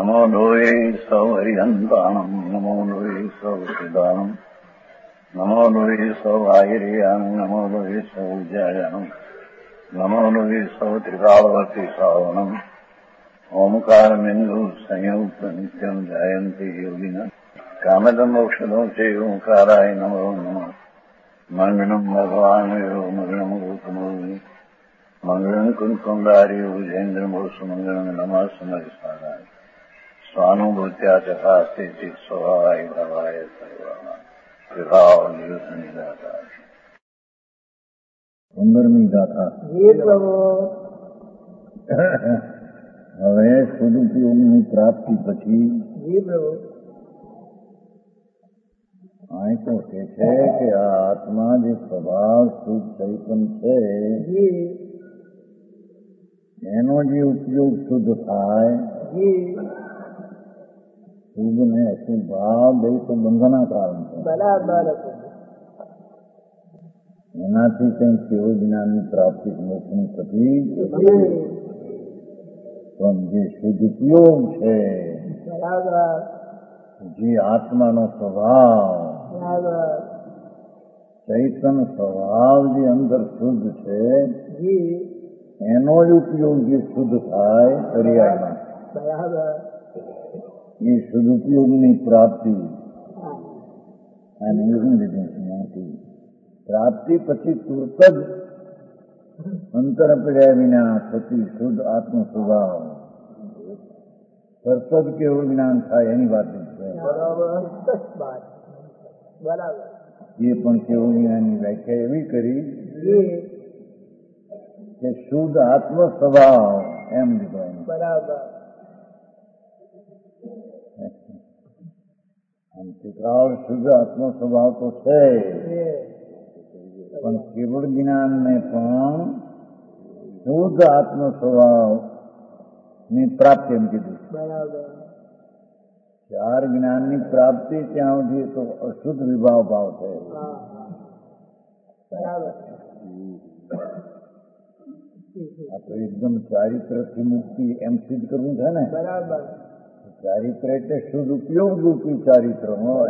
નમો લોહે સૌ હરિહંતાણમ નમો લોહે સૌ સિદ્ધાણમ નમો લોહે સૌ આયર્યાણમ નમો લોહે સૌ જયાણમ નમો લોહે સૌ ત્રિકાળવર્તી શ્રાવણમ ઓમકારમિંદુ સંયુક્ત નિત્યમ જાયંતી યોગિના કામદમોક્ષદો છે ઓંકારાય નમો નમઃ મંગળમ ભગવાન મંગળમ ગૌતમોની મંગળમ કુંકુંડારી ભુજેન્દ્રમો સુમંગળમ નમઃ સમયસારાય સ્વાનુભૂત્યા ચકાસ્તે ચિત સ્વભાવાય ભાવાય સર્વાના વિભાવ નિયુદ્ધની ગાથા 15મી ગાથા. હવે સદુપયોગની પ્રાપ્તિ પછી અહીં તો કે છે કે આ આત્મા જે સ્વભાવ શુદ્ધ ચૈતન છે એનો જે ઉપયોગ શુદ્ધ થાય, શુદ્ધ ને અશુદ્ધ ભાવ બે તો બંધના કારણ છે. એનાથી કંઈ કેવું જ્ઞાનની પ્રાપ્તિ મોક્ષની થતી પણ જે શુદ્ધ ઉપયોગ છે, જે આત્માનો સ્વભાવ ચૈતન સ્વભાવ જે અંદર શુદ્ધ છે એનો જ ઉપયોગ જે શુદ્ધ થાય પર્યાયમાં, એ શુદ્ધ ઉપયોગની પ્રાપ્તિ અને પ્રાપ્તિ પછી તુરત જ અંતર પડ્યા વિના થતી શુદ્ધ આત્મ સ્વભાવ તરત જ કેવું જ્ઞાન થાય એની વાત છે. એ પણ કેવું જ્ઞાનની વ્યાખ્યા એવી કરી કે શુદ્ધ આત્મ સ્વભાવ એમ લીધો. બરાબર. શુદ્ધ આત્મ સ્વભાવ તો છે પણ કેવળ જ્ઞાનને પણ શુદ્ધ આત્મ સ્વભાવ ની પ્રાપ્તિ એમ કીધું. ચાર જ્ઞાનની પ્રાપ્તિ ત્યાં સુધી તો અશુદ્ધ વિભાવ ભાવ છે. આ તો એકદમ ચારિત્રથી મુક્તિ એમ સિદ્ધ કરવું છે ને. ચારિત્ર એટલે શુદ્ધ ઉપયોગ રૂપી ચારિત્ર.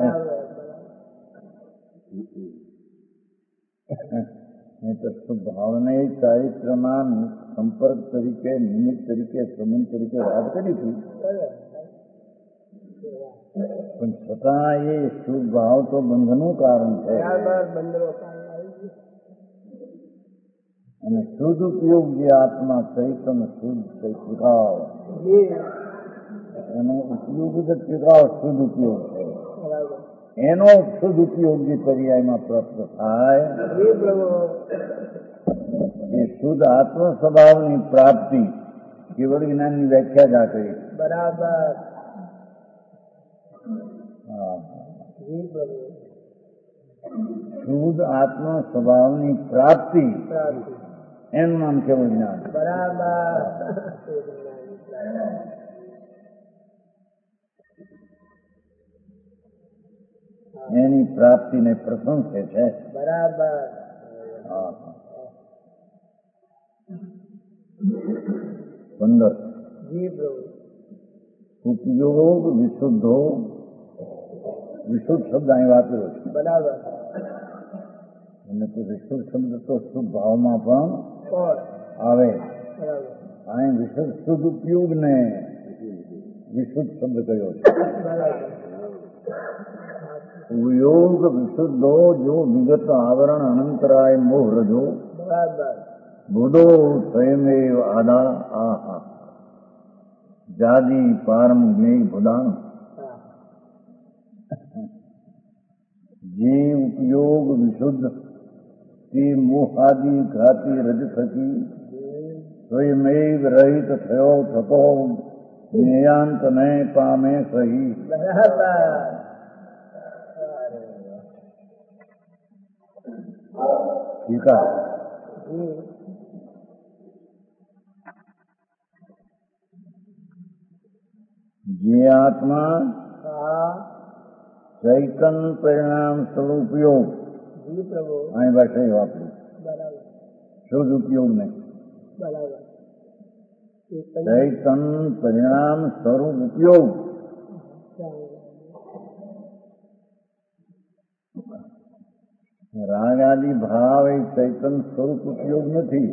ભાવને ચારિત્રમાં સંપર્ક તરીકે, નિમિત્ત તરીકે, સંબંધ તરીકે વાત કરી હતી, પણ છતાં એ શુભ ભાવ તો બંધનું કારણ છે. અને શુદ્ધ ઉપયોગ જે આત્મા ચૈતન શુદ્ધ ચૈતભાવ એનો ઉપયોગ જ ચિત્રાવ શુદ્ધ ઉપયોગ છે. એનો શુદ્ધ ઉપયોગ જે પર્યાયમાં પ્રાપ્ત થાય એ શુદ્ધ આત્મ સ્વભાવની પ્રાપ્તિ કેવળ જ્ઞાનની વ્યાખ્યા જ આ કરી. બરાબર. શુદ્ધ આત્મ સ્વભાવની પ્રાપ્તિ એનું નામ કેવળ જ્ઞાન. બરાબર. એની પ્રાપ્તિને પ્રશંસે છે. બરાબર. 15 ઉપયોગ વિશુદ્ધો. વિશુદ્ધ શબ્દ અહીં વાપર્યો છે. બરાબર. અને તો વિશુદ્ધ શબ્દ તો શુદ્ધ ભાવમાં પણ આવે. અહીં વિશુદ્ધ શુદ્ધ ઉપયોગ ને વિશુદ્ધ શબ્દ કયો છે. યોગ વિશુદ્ધો જો વિગત આવરણ અનંતરાય મોહ રજો બુધો સ્વયમેવ આદા આહા જાદી પારમ જ્ઞેય ભુદાન. જે ઉપયોગ વિશુદ્ધ તે મોહાદી ઘાતી રજ થકી સ્વયમેવ રહિત થયો થતો જ્ઞેયાંત ને પામે સહી. જે આત્મા ચૈતન પરિણામ સ્વરૂપ યોગ અહીં ભાષા વાપર્યું શુદ્ધ ઉપયોગ નહીં. ચૈતન પરિણામ સ્વરૂપ ઉપયોગ. રાગ આદિ ભાવ એ ચૈતન સ્વરૂપ ઉપયોગ નથી.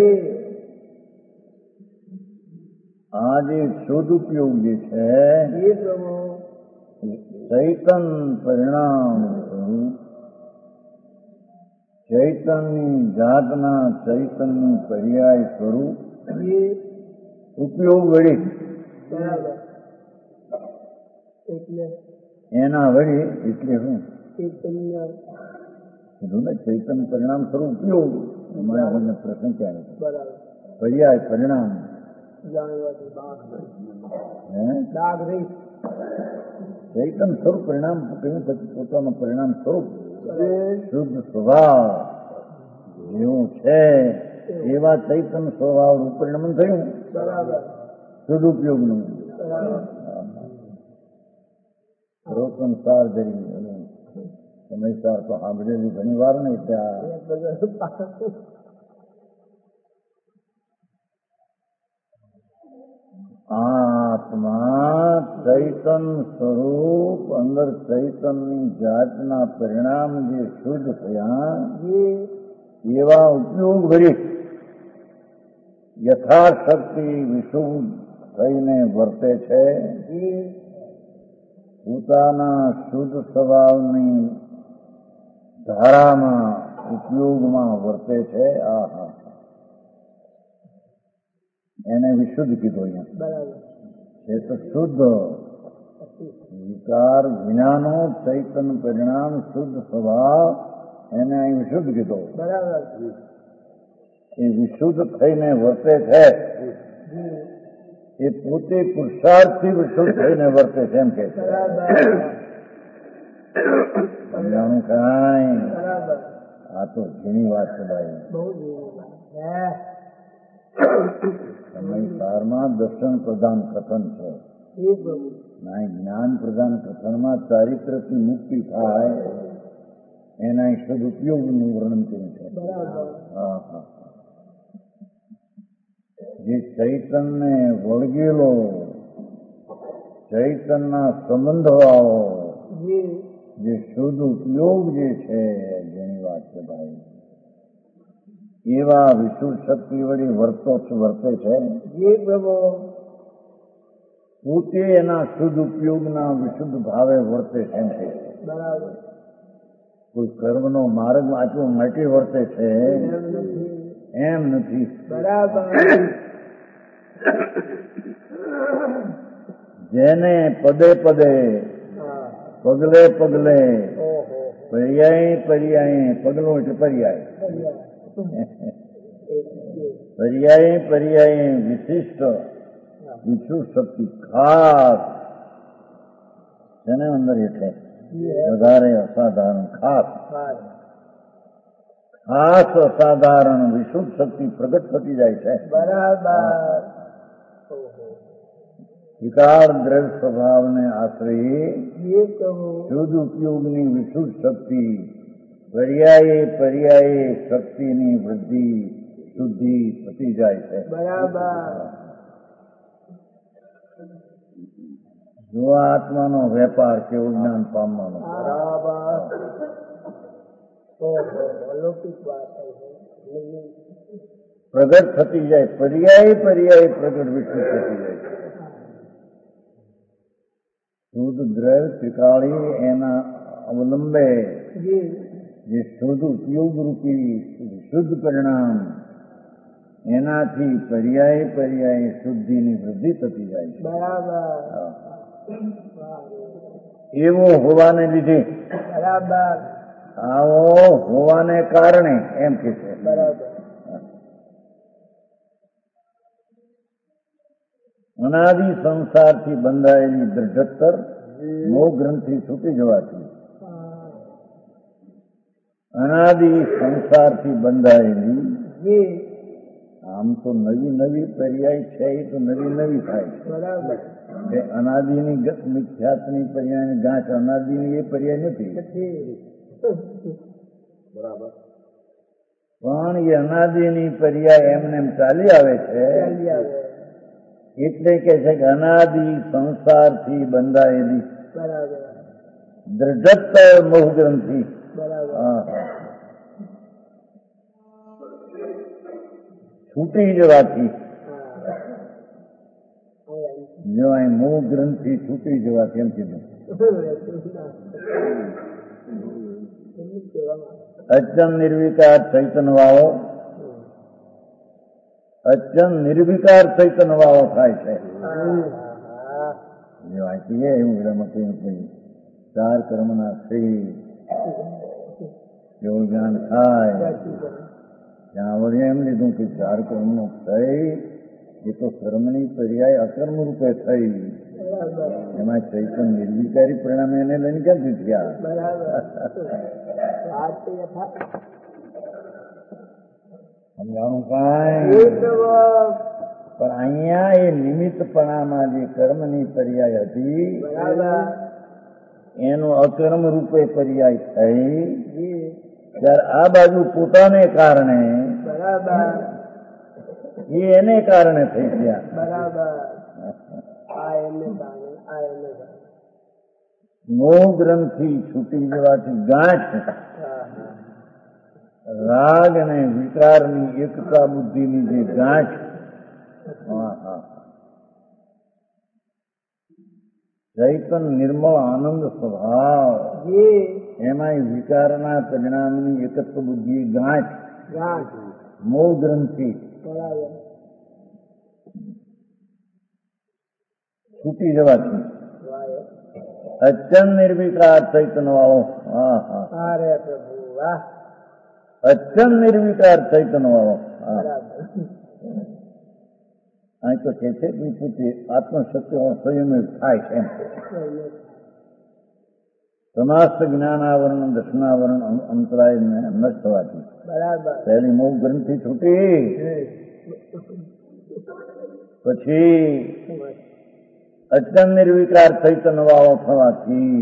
આ જે શુદ્ધ ઉપયોગ જે છે ચૈતન પરિણામ સ્વરૂપ ચૈતનની જાતના ચૈતનનું પર્યાય સ્વરૂપ ઉપયોગ વળી એના વળી એટલે શું કીધું ને ચૈતન પરિણામ સ્વરૂપ ઉપયોગ. મને પ્રશ્ન ક્યારે પર્યાય પરિણામ ચૈતન સ્વરૂપ પરિણામ કહ્યું પછી પોતાનું પરિણામ સ્વરૂપ શુદ્ધ સ્વભાવ જેવું છે એવા ચૈતન સ્વભાવ રૂપ પરિણામ થયું શુદ્ધ ઉપયોગનું. રોકનસાર ધરી સમયસાર તો સાંભળેલું ઘણી વાર ને ત્યાં આત્મા ચૈતન સ્વરૂપ અંદર ચૈતનની જાતના પરિણામ જે શુદ્ધ થયા એવા ઉપયોગ ભરી યથાશક્તિ વિશુદ્ધ થઈને વર્તે છે. પોતાના શુદ્ધ સ્વભાવની ધારામાં ઉપયોગમાં વર્તે છે. આહા એને વિશુદ્ધ કીધું અહીંયા. એ તો શુદ્ધ વિકાર વિનાનો ચૈતન પરિણામ શુદ્ધ સ્વભાવ એને અહીં વિશુદ્ધ કીધો. એ વિશુદ્ધ થઈને વર્તે છે એ પોતે પુરુષાર્થથી વિશુદ્ધ થઈને વર્તે છે એમ કે છે. સમજાણું કાંઈ? આ તો ઘણી વાત છે ભાઈ. સમયસારમાં દર્શન પ્રધાન કથન છે. જ્ઞાન પ્રધાન કથનમાં ચારિત્રથી મુક્તિ થાય એના સદુપયોગનું વર્ણન કર્યું છે. જે ચૈતનને વળગેલો ચૈતનના સંબંધવાળો જે શુદ્ધ ઉપયોગ જે છે જેની વાત છે ભાઈ એવા વિશુદ્ધ શક્તિ વળી વર્તે છે. પોતે એના શુદ્ધ ઉપયોગના વિશુદ્ધ ભાવે વર્તે છે એમ કે કોઈ કર્મનો માર્ગ આટલો માટે વર્તે છે એમ નથી. જેને પદે પદે પગલે પગલે પર્યાય પર્યાય પગલો એટલે પર્યાય પર્યાય પર્યાય વિશિષ્ટ વિશુદ્ધ શક્તિ ખાસ જેને અંદર એટલે વધારે અસાધારણ ખાસ ખાસ અસાધારણ વિશુદ્ધ શક્તિ પ્રગટ થતી જાય છે. વિકાર દ્રવ્ય સ્વભાવને આશ્રયે શુદ્ધ ઉપયોગની વિશુદ્ધ શક્તિ પર્યાયે પર્યાયે શક્તિની વૃદ્ધિ શુદ્ધિ થતી જાય છે. જો આત્માનો વેપાર કેવું જ્ઞાન પામવાનો પ્રગટ થતી જાય પર્યાય પર્યાય પ્રગટ વિકસિત થતી જાય છે. શુદ્ધ દ્રવ્ય ત્રિકાળી એના અવલંબે જે શુદ્ધ ઉપયોગ રૂપી શુદ્ધ પરિણામ એનાથી પર્યાય પર્યાય શુદ્ધિની વૃદ્ધિ થતી જાય છે. એવો હોવાને લીધે આવો હોવાને કારણે એમ કે છે અનાદિ સંસારથી બંધાયેલી દૃઢતર મોહ ગ્રંથિ છૂટી જવાથી અનાદિ સંસારથી બંધાયેલી આમ તો નવી નવી પર્યાય છે એ તો નવી નવી થાય છે. અનાદિની મિથ્યાત્વની પર્યાયની ગાંઠ અનાદિની એ પર્યાય નથી પણ એ અનાદિની પર્યાય એમને એમ ચાલી આવે છે એટલે કે છે કે અનાદિ સંસારથી બંધાયેલી બરાબર દ્રઢત મોહ ગ્રંથિ. બરાબર છૂટી જવાથી, હા જો અહીં મોહ ગ્રંથિ છૂટી જવાથી એમ કીધું. અચમ નિર્વિકાર ચૈતન્ય વાળો, અચમ નિર્વિકાર ચૈતન્ય વાળો થાય છે. જો અહીંથી એવું રમતું ચાર કર્મના શ્રી કેવું જ્ઞાન થાય ત્યાં વળી એમ લીધું કે ચાર કર્મનો થઈ એ તો કર્મની પર્યાય અકર્મ રૂપે થઈ. એમાં ચૈતન્ય નિર્વિકારી પરિણામે એને લઈને ક્યાંથી થયા? સમજાણું કાંઈ? પણ અહીંયા એ નિમિત્તપણામાં જે કર્મની પર્યાય હતી એનો અકર્મ રૂપે પર્યાય થઈ ત્યારે આ બાજુ પોતાને કારણે એ એને કારણે થઈ ગયા. મોહ ગ્રંથિ છૂટી જવાથી ગાંઠ રાગ અને વિકારની એકતા બુદ્ધિની જે ગાંઠ, ચૈતન નિર્મળ આનંદ સ્વભાવ એમાં વિકારના પરિણામની એકત્વ બુદ્ધિ ગાંઠ મોહ ગ્રંથિ છૂટી જવાથી અચન નિર્વિકાર ચૈતન્ય વાળો, અચન નિર્વિકાર ચૈતન્ય વાળો. અહીં તો કે છે વિપુતિ આત્મશક્તિઓ સ્વયં થાય છે. સમાસ્ત જ્ઞાનાવરણ દર્શનાવરણ અંતરાય નષ્ટ થવાથી પહેલી મોહ ગ્રંથિ છૂટી, પછી અચન નિર્વિકાર ચૈતન્ય વાળો થવાથી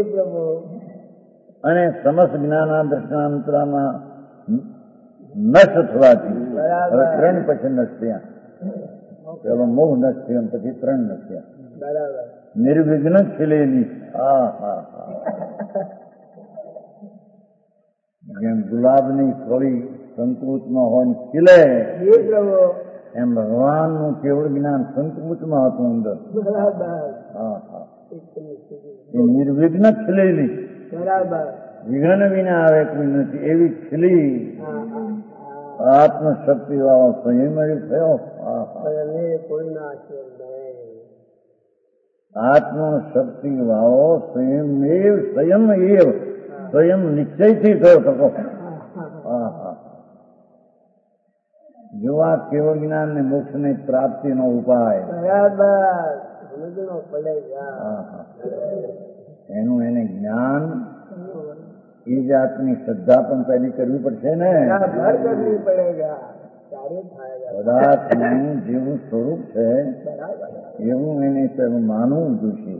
અને સમસ્ત જ્ઞાના દર્શનાંતરામાં નષ્ટ થવાથી હવે ત્રણ પછી નષ્ટ થયા. પેલો મોહ નષ્ટ થયો પછી ત્રણ નષ્ટ થયા. નિર્વિઘ્ન ખીલેલી, જેમ ગુલાબની કળી સંકૃતમાં હોય ખીલે એમ ભગવાનનું કેવળ જ્ઞાન સંકૃતમાં હતું અંદર. એ નિર્વિઘ્ન ખીલેલી, વિઘ્ન વિના આવે કોઈ નથી એવી ખીલી આત્મશક્તિ વાળો સ્વયં થયો. આત્મશક્તિ વાળો સ્વયં નિશ્ચયથી થયો શકો. જો આ કેવળ જ્ઞાન ને મોક્ષ ની પ્રાપ્તિનો ઉપાય એનું એને જ્ઞાન એ જાતની શ્રદ્ધા પણ પહેલી કરવી પડશે ને. પદાર્થનું જેવું સ્વરૂપ છે એવું એને માનવું જોશે.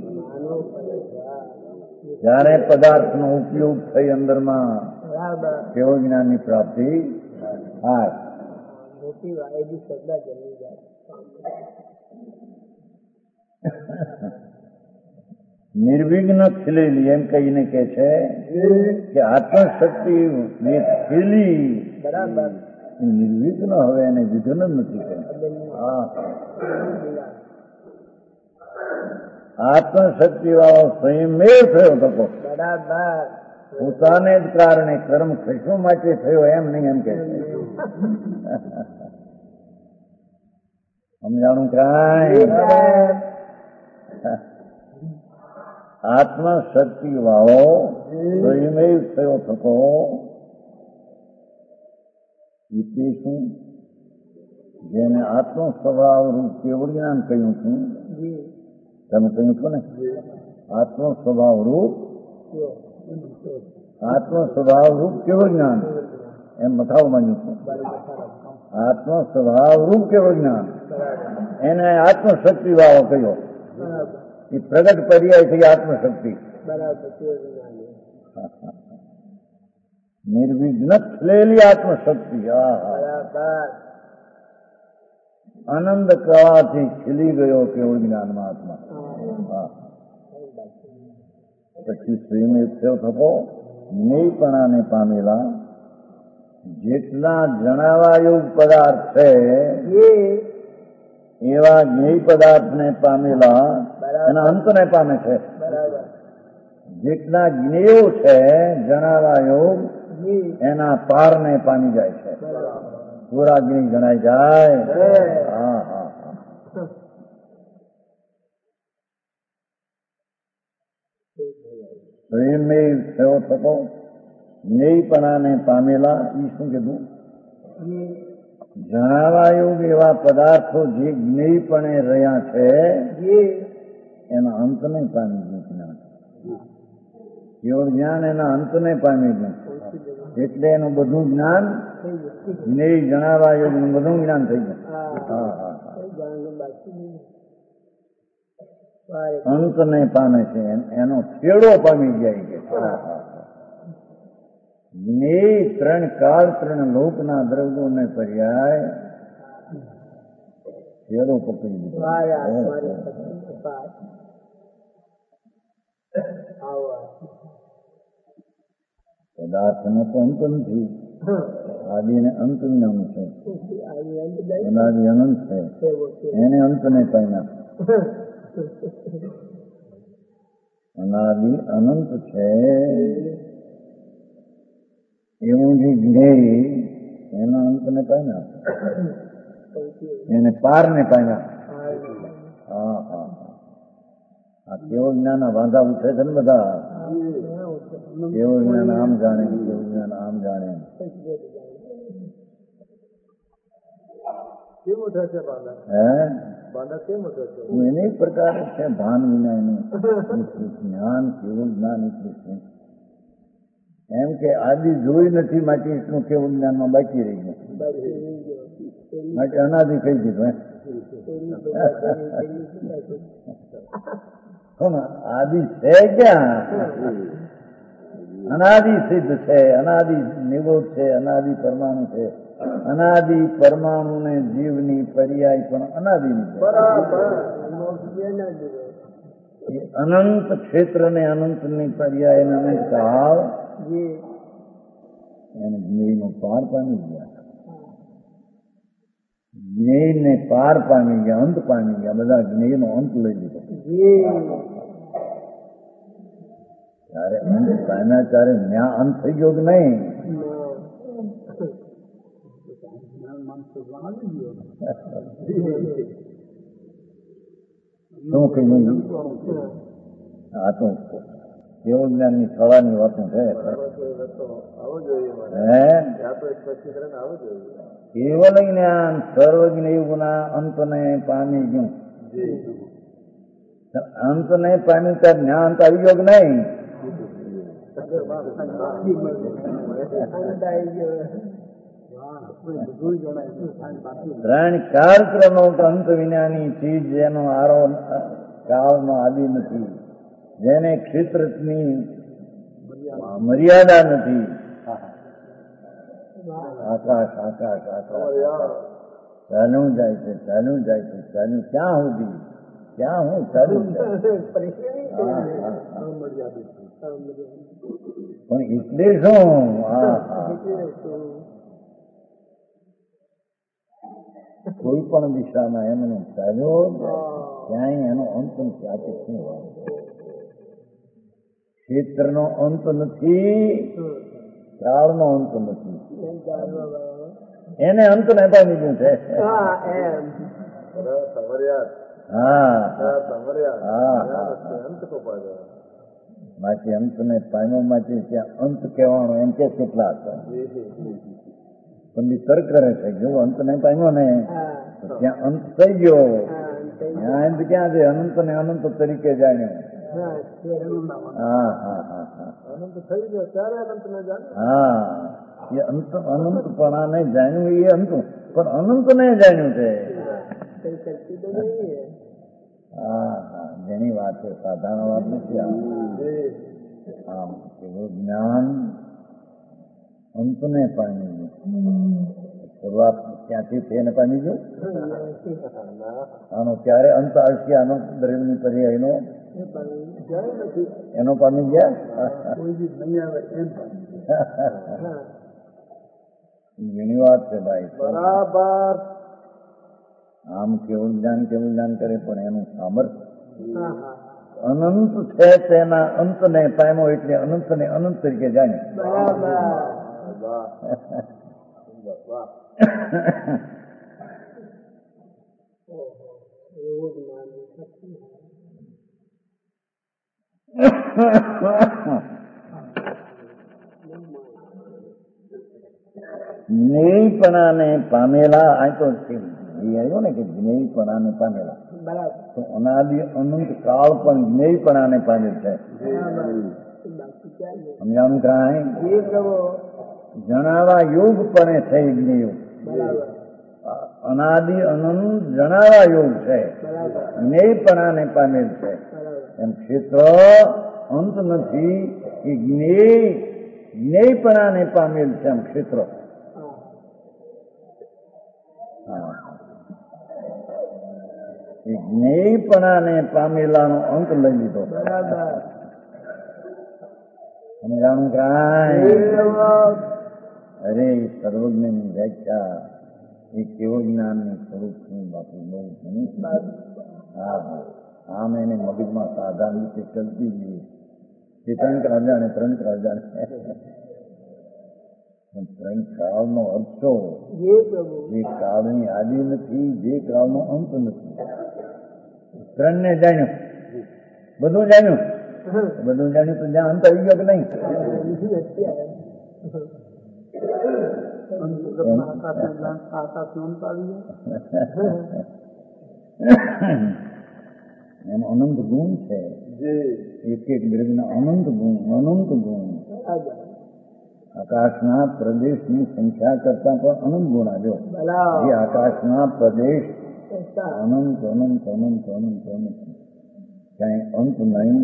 જ્યારે પદાર્થનો ઉપયોગ થઈ અંદરમાં કેવળ જ્ઞાનની પ્રાપ્તિ થાય. નિર્વિઘ્ન ખીલેલી એમ કહીને કે છે કે આત્મશક્તિ ને ખીલી નિર્વિઘ્ન હવે એને વિઘ્ન નથી કહે. આત્મશક્તિ વાળો સ્વયંમેવ થયો થકો. પોતાને જ કારણે કર્મ ખસવા માટે થયો એમ નહીં, એમ કે છે. સમજાણું કાંઈ? આત્મશક્તિ વાળો સ્વયંમેવ થયો થકો એટલે શું? જેને આત્મ સ્વભાવ રૂપ કેવળ જ્ઞાન કહ્યું છું, તમે કહ્યું છો ને આત્મ સ્વભાવ રૂપ કેવળ જ્ઞાન, એમ મથાવ માન્યું છું. આત્મ સ્વભાવ રૂપ કેવળ જ્ઞાન એને આત્મશક્તિ વાળો કહ્યો. એ પ્રગટ પર્યાય થઈ આત્મશક્તિ. નિર્વિઘ્ન ખીલેલી આત્મશક્તિ. આનંદ કળાથી ખીલી ગયો કેવળ જ્ઞાનમાં આત્મા. હા, પછી શ્રીમેવ થકો ન્યાયપણાને પામેલા જેટલા જણાવાયું પદાર્થ છે એવા જ્ઞેય પદાર્થને પામેલા એના અંતને પામે છે. જેટલા જ્ઞેયો છે જણાવાયો એના પારને પામી જાય છે. પૂરા જ્ઞેય જણાઈ જાય. હા હા હા. પ્રેમેય થયો થકો ન્યાયપણાને પામેલા એ શું કીધું? જણાવાયું એવા પદાર્થો જે જ્ઞેયપણે રહ્યા છે એના અંતને પામી ગયું જ્ઞાન. કેવળ જ્ઞાન એના અંતને પામી ગયું એટલે એનું બધું જ્ઞાન જ્ઞેય જણાવાયું બધું જ્ઞાન થઈ ગયું. હા હા અંતને પામે છે એનો છેડો પામી જાય છે. જ્ઞેય ત્રણ કાળ ત્રણ લોકના દ્રવ્યોને પર્યાય છેડો પકડી દીધો. પદાર્થનો તો અંત નથી. આદિને અંત નામ છે. અનાદિ અનંત છે એને અંતને પામ્યા. અનાદિ અનંત છે એવું જે જ્ઞેય એના અંતને પામ્યા, એને પારને પામ્યા. હા હા આ કેવું જ્ઞાન વાંધા ઉઠે છે ને બધા. કેવું જ્ઞાન આમ જાણે, કેવું જ્ઞાન આમ જાણે. એને એક પ્રકાર છે ભાન વિના એનું જ્ઞાન. કેવું જ્ઞાન એટલું છે એમ કે આદિ જોઈ નથી માટે એટલું કેવું જ્ઞાનમાં બાકી રહી ગયું. માટે અનાદિ કહી દીધું. આદિ છે ક્યાં? અનાદિ સિદ્ધ છે, અનાદિ નિરોધ છે, અનાદિ પરમાણુ છે. અનાદિ પરમાણુ ને જીવની પર્યાય પણ અનાદિની છે. અનંત ક્ષેત્ર ને અનંતની પર્યાય ને અનંત કાળ એને જ્ઞેયનો પાર પામી ગયા. જ્ઞેયને પાર પામી ગયા, અંત પામી ગયા. બધા જ્ઞેયનો અંત લઈ લીધો. ત્યારે અંત પામ્યા ત્યારે ન્યા અંત થઈ ગયો કે નહીં? શું કહ્યું? આ તો કેવું જ્ઞાન ની થવાની વાતો છે. કેવલ જ્ઞાન સર્વજ્ઞ યુગના અંતને પામી ગયું. અંતને પામી ત્યારે જ્ઞાન તો આવી ગયો કે નહીં? ત્રણ કાળક્રમો અંત વિનાની ચીજ જેનો આરો કાળનો આદિ નથી, જેને ક્ષેત્રની મર્યાદા નથી. આકાશ આકાશ આકાશ ચાલ્યું જાય છે, ચાલ્યું જાય છે, ચાલ્યું ક્યાં સુધી? ક્યાં હું ચાલ્યું જાય પણ એટલે શું? કોઈ પણ દિશામાં એમને ચાલ્યો ક્યાંય એનો અંત નથી. આ તો શું વાત? ક્ષેત્રનો અંત નથી, કાળનો અંત નથી, એને અંત ને પામી ગયું છે. માંથી અંતને પામ્યો માંથી ત્યાં અંત કહેવાનો એમ કે કેટલા હતા? પણ તર્ક કરે છે જો અંત ને પામ્યો ને ત્યાં અંત થઈ ગયો. ત્યાં અંત ક્યાં છે? અનંત ને અનંત તરીકે જાણ્યો. હા હા હા હા અનંત થઈ ગયો ત્યારે અનંત ને જાણ્યું. હા એ અંત અનંતપણાને જાણ્યું એ અંત, પણ અનંત ને જાણ્યું છે. હા હા જેની વાત છે સાધારણ વાત નથી. આમ એવું જ્ઞાન અંતને પામી ગયું. શરૂઆત ત્યાંથી તેને પામી ગયો. આનો ક્યારે અંત આવશે? આનો દ્રવ્યની પર્યાયનો એનો પામી ગયા. ઘણી વાત છે ભાઈ. બરાબર. આમ કેવું જ્ઞાન કરે પણ એનું સામર્થ્ય અનંત છે. તેના અંતને પામ્યો એટલે અનંતને અનંત તરીકે જાણે. જ્ઞેયપણાને પામેલા. આ તો આવ્યો ને કે જ્ઞેયપણાને પામેલા. તો અનાદિ અનંત કાળ પણ જ્ઞેયપણાને પામેલ છે. સમજાણું કાંઈ? જણાવા યોગ પણ છે જ્ઞેય. અનાદિ અનંત જણાવા યોગ છે, જ્ઞેયપણાને પામેલ છે. એમ ક્ષેત્ર અંત નથી એ જ્ઞેયપણાને પામેલ છે. એમ ક્ષેત્ર જ્ઞેયપણાને પામેલાનો અંત લઈ લીધો. સમજાણું કાંઈ? અરે સર્વજ્ઞની વ્યાખ્યા એ કેવળ જ્ઞાનનું સ્વરૂપ શું બાપુ? બહુ ઘણું. હા હા, આમ એને મગજમાં સાધારણ રીતે ચલતી જઈએ. એ ત્રણ જાણે ત્રણ જાણે. ત્રણ કાળનો અર્થ તો જે કાળની આદિ નથી, જે કાળનો અંત નથી. ત્રણને જાણ્યું, બધું જાણ્યું તો જ્યાં અંત આવી ગયો કે નહીં? એનો અનંત ગુણ છે. એક એક દ્રવ્યના અનંત ગુણ. આકાશના પ્રદેશની સંખ્યા કરતા પણ અનંત ગુણ આવ્યો. જે આકાશના પ્રદેશ અનંત કઈ અંત નહીં.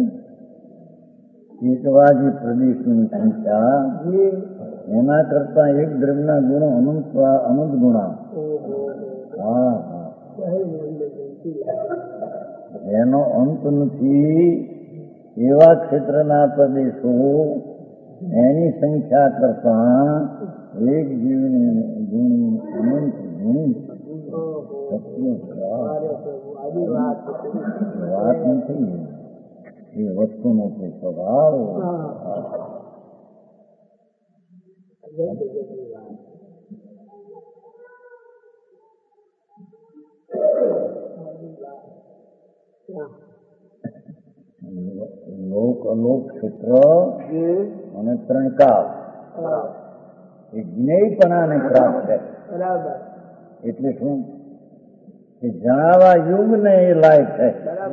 એકવા જે પ્રદેશની સંખ્યા એના કરતા એક દ્રવ્યના ગુણો અનંત ગુણા. હા હા, એનો અંત નથી એવા ક્ષેત્રના પ્રદેશો એની સંખ્યા કરતા એક જીવની ગુણ અનંત ગુણ. વાત નથી, એ વસ્તુનો કોઈ સ્વભાવ. લોક અલોક ક્ષેત્ર અને ત્રણ કાળ એ જ્ઞેયપણાને પ્રાપ્ત છે. એટલે શું કે જણાવા યુગ ને એ લાયક છે.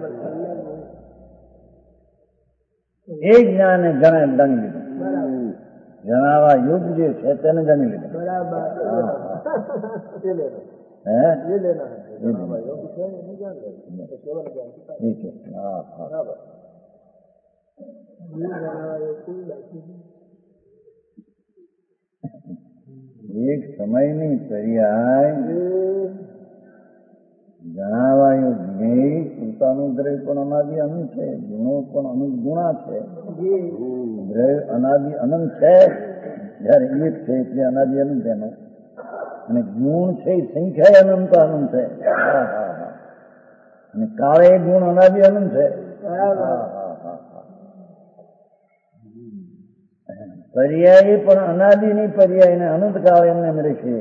એ જ્ઞાને જાણી લીધું. જણાવા યુગ જે છે તેને જાણી લીધું. એક સમયની પર્યાય જણાવાયું જ્ઞેય પોતાનું દ્રવ્ય પણ અનાદિ અનંત છે, ગુણો પણ અનંત ગુણા છે. દ્રવ્ય અનાદિ અનંત છે, જયારે એક છે એટલે અનાદિ અનંત એનો, અને ગુણ છે એ સંખ્યા અનંત છે. અને કાળે ગુણ અનાદિ અનંત છે. પર્યાય પણ અનાદિની પર્યાય ને અનંત કાળ એમને રહેશે.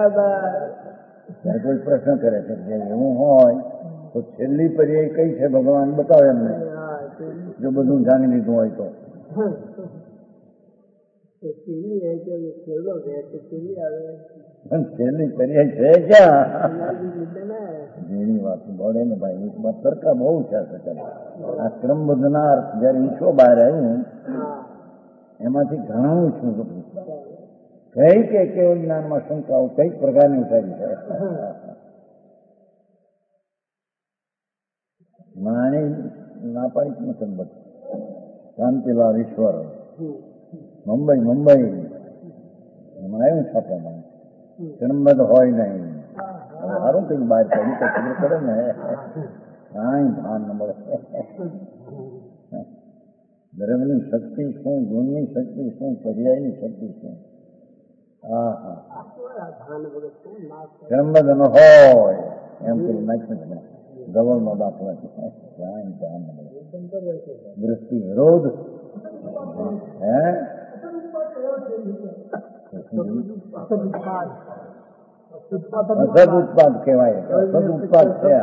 કોઈ પ્રશ્ન કરે છે કે એવું હોય તો છેલ્લી પર્યાય કઈ છે ભગવાન બતાવે એમને, જો બધું જાણી લીધું હોય તો. છેલ્લી પર્યાય છે ક્યાં? જેની વાત બોલે ને ભાઈ, એક વાત સરખા બહુ છે. આ ક્રમબદ્ધના અર્થ જયારે ઈચ્છો બહાર આવ્યું એમાંથી ઘણું ઈચ્છું હતું. કઈ કે કેવળ જ્ઞાનમાં શંકાઓ કઈક પ્રકારની ઉઠાવી છે. માણી ના પાડી નથી બધું. શાંતિલાલ ઈશ્વર મુંબઈ એમાં આવ્યું છાપામાં ક્રમબદ્ધ હોય નહીં. હવે સારું કઈ બહાર કાઢી તો ખબર પડે ને, કાંઈ ભાન ન મળે. દ્રવ્યની શક્તિ શું, ગુણની શક્તિ શું, પર્યાયની શક્તિ શું? હા હા, ક્રમબદ્ધ ન હોય એમ કરી નાખ્યું ગવળનો દાખલો છે. કાંઈ ભાન ન મળે. દૃષ્ટિ વિરોધ હે અસદ ઉત્પાદ કહેવાય. અસદ ઉત્પાદ છે.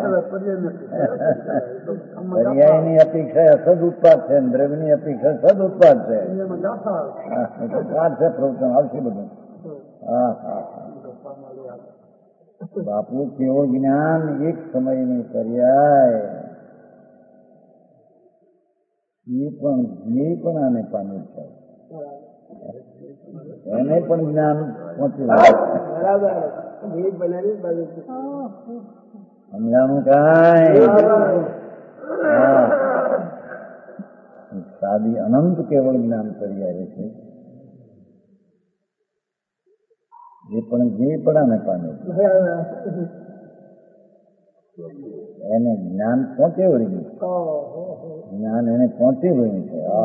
પર્યાયની અપેક્ષા અસદ ઉત્પાદ છે, દ્રવ્યની અપેક્ષા સદ ઉત્પાદ છે. પ્રવચન આવશે બધું. હા હા હા. બાપુ કેવળ જ્ઞાન એક સમયની પર્યાય એ પણ જે પણ આને પામ્યું છે એને પણ જ્ઞાન પહોંચ્યું. સમજાણું કાંઈ? સાદી અનંત કેવળ જ્ઞાન પર્યાય છે. જે પણ આને પામે એને જ્ઞાન પહોંચે વળી ગયું. જ્ઞાન એને પહોંચી વળ્યું